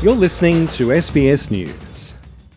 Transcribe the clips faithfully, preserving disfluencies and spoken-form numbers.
You're listening to S B S News.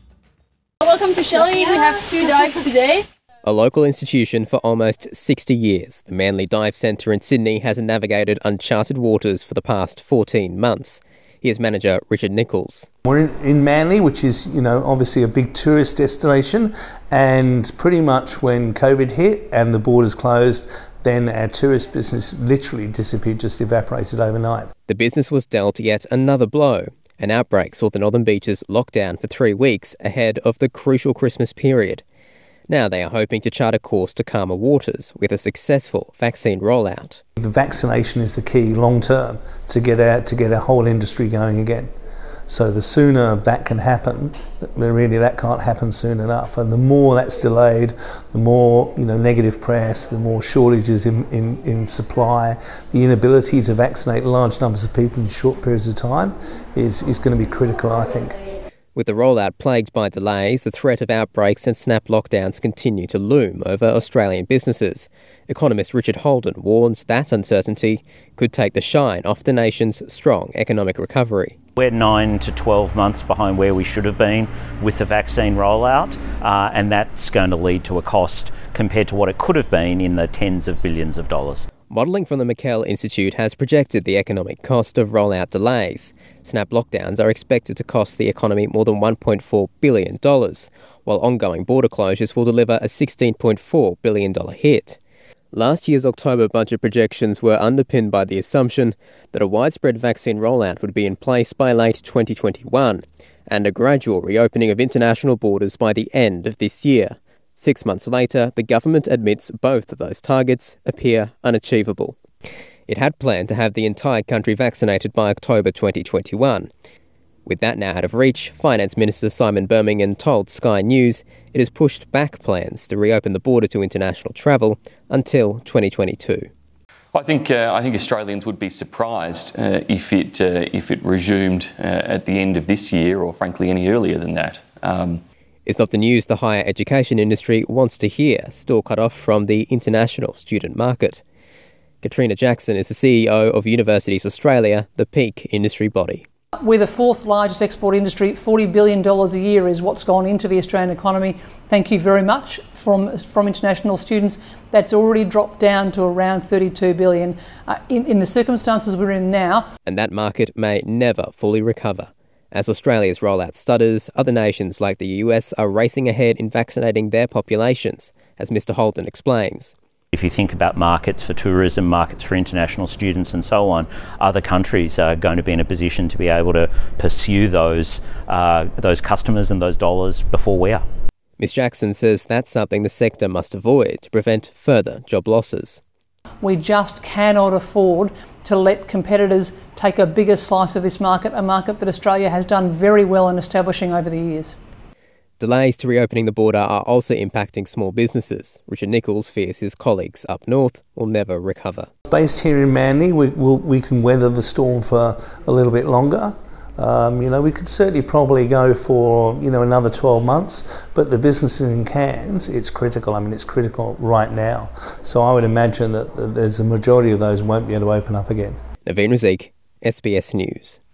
Welcome to Shelley. We have two dives today. A local institution for almost sixty years, the Manly Dive Centre in Sydney has navigated uncharted waters for the past fourteen months. Here's manager Richard Nichols. We're in, in Manly, which is, you know, obviously a big tourist destination, and pretty much when COVID hit and the borders closed, then our tourist business literally disappeared, just evaporated overnight. The business was dealt yet another blow. An outbreak saw the Northern Beaches locked down for three weeks ahead of the crucial Christmas period. Now they are hoping to chart a course to calmer waters with a successful vaccine rollout. The vaccination is the key long term to get our, to get our whole industry going again. So the sooner that can happen, really that can't happen soon enough. And the more that's delayed, the more, you know, negative press, the more shortages in, in, in supply, the inability to vaccinate large numbers of people in short periods of time is, is going to be critical, I think. With the rollout plagued by delays, the threat of outbreaks and snap lockdowns continue to loom over Australian businesses. Economist Richard Holden warns that uncertainty could take the shine off the nation's strong economic recovery. We're nine to twelve months behind where we should have been with the vaccine rollout, uh, and that's going to lead to a cost compared to what it could have been in the tens of billions of dollars. Modelling from the McKell Institute has projected the economic cost of rollout delays. Snap lockdowns are expected to cost the economy more than one point four billion dollars, while ongoing border closures will deliver a sixteen point four billion dollars hit. Last year's October budget projections were underpinned by the assumption that a widespread vaccine rollout would be in place by late twenty twenty-one and a gradual reopening of international borders by the end of this year. Six months later, the government admits both of those targets appear unachievable. It had planned to have the entire country vaccinated by October twenty twenty-one. With that now out of reach, Finance Minister Simon Birmingham told Sky News it has pushed back plans to reopen the border to international travel until twenty twenty-two. I think uh, I think Australians would be surprised uh, if it uh, if it resumed uh, at the end of this year, or frankly any earlier than that. Um, It's not the news the higher education industry wants to hear, still cut off from the international student market. Katrina Jackson is the C E O of Universities Australia, the peak industry body. We're the fourth largest export industry. forty billion dollars a year is what's gone into the Australian economy. Thank you very much from from international students. That's already dropped down to around thirty-two billion dollars uh, in, in the circumstances we're in now. And that market may never fully recover. As Australia's rollout stutters, other nations like the U S are racing ahead in vaccinating their populations, as Mr Holden explains. If you think about markets for tourism, markets for international students and so on, other countries are going to be in a position to be able to pursue those uh, those customers and those dollars before we are. Miz Jackson says that's something the sector must avoid to prevent further job losses. We just cannot afford to let competitors take a bigger slice of this market, a market that Australia has done very well in establishing over the years. Delays to reopening the border are also impacting small businesses. Richard Nichols fears his colleagues up north will never recover. Based here in Manly, we, we'll, we can weather the storm for a little bit longer. Um, you know, we could certainly probably go for, you know, another twelve months, but the businesses in Cairns, it's critical. I mean, it's critical right now. So I would imagine that there's a majority of those won't be able to open up again. Naveen Razik, S B S News.